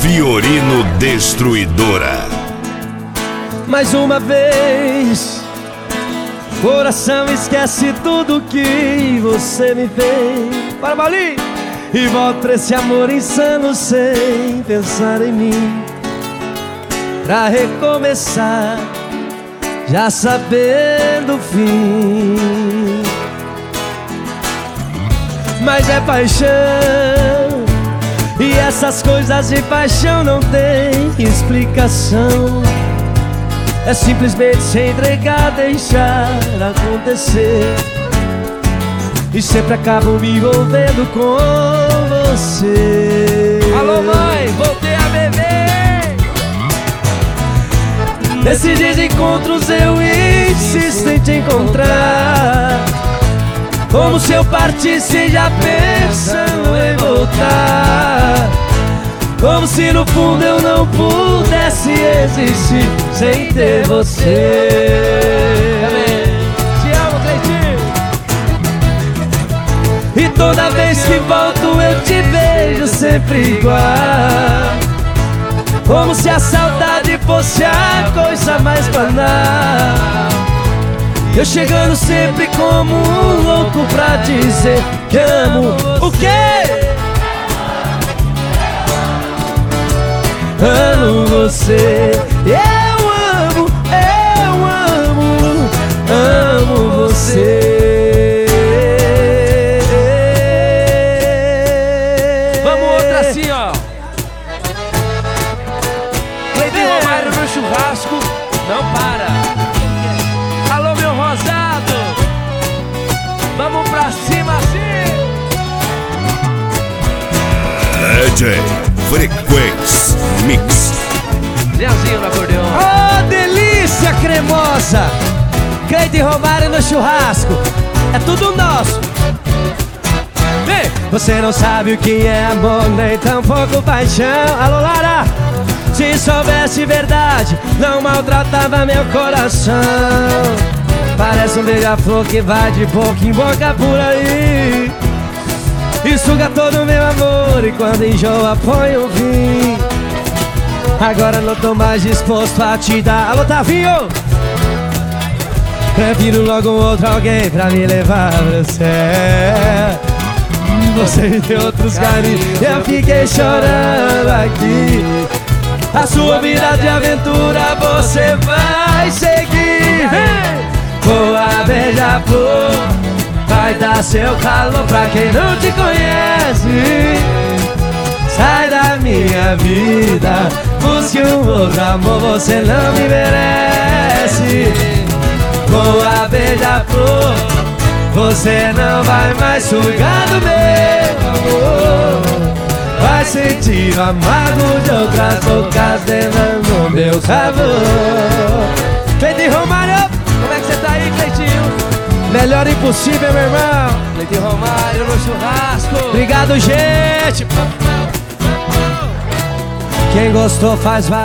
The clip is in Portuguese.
Fiorino Destruidora. Mais uma vez, coração esquece tudo que você me fez. Bora, Paulinho! E volto pra esse amor insano sem pensar em mim, pra recomeçar, já sabendo o fim. Mas é paixão, e essas coisas de paixão não tem explicação. É simplesmente se entregar, deixar acontecer, e sempre acabo me envolvendo com você. Alô, mãe, voltei a beber. Nesses desencontros eu insisto em te encontrar, como se eu partisse já pensando em voltar, como se no fundo eu não pudesse existir sem ter você. Te amo, Cleitinho. E toda vez que volto eu te vejo sempre igual, como se a saudade fosse a coisa mais banal. Eu chegando sempre como um louco pra dizer que amo. O quê? Amo você. Eu amo você. Vamos outra assim, ó. Cleitinho Romário no churrasco, não para. Alô, meu rosado, vamos pra cima assim. DJ Frequência Mix. Leãozinho no acordeão. Oh, delícia cremosa! Cleitinho Romário no churrasco, é tudo nosso. Vem! Você não sabe o que é amor, nem tampouco paixão. Alô, Lara! Se soubesse verdade, não maltratava meu coração. Parece um beija-flor que vai de boca em boca por aí, e suga todo o meu amor, e quando enjoa põe um fim. Agora não tô mais disposto a te dar. Alô, Tavinho! Prefiro logo outro alguém pra me levar pro céu. Você me deu outros carinhos, eu fiquei chorando aqui. A sua vida de aventura você vai seguir. Boa beija-flor, vai dar seu calor pra quem não te conhece. Sai da minha vida, busque um outro amor, você não me merece. Boa beija-flor, você não vai mais sugar do meu amor. Vai sentir o amargo de outras bocas dentro meu sabor. Cleitinho Romário, Como é que você tá aí, Cleitinho? melhor impossível, meu irmão. Cleitinho Romário no churrasco. Obrigado, gente. Quem gostou faz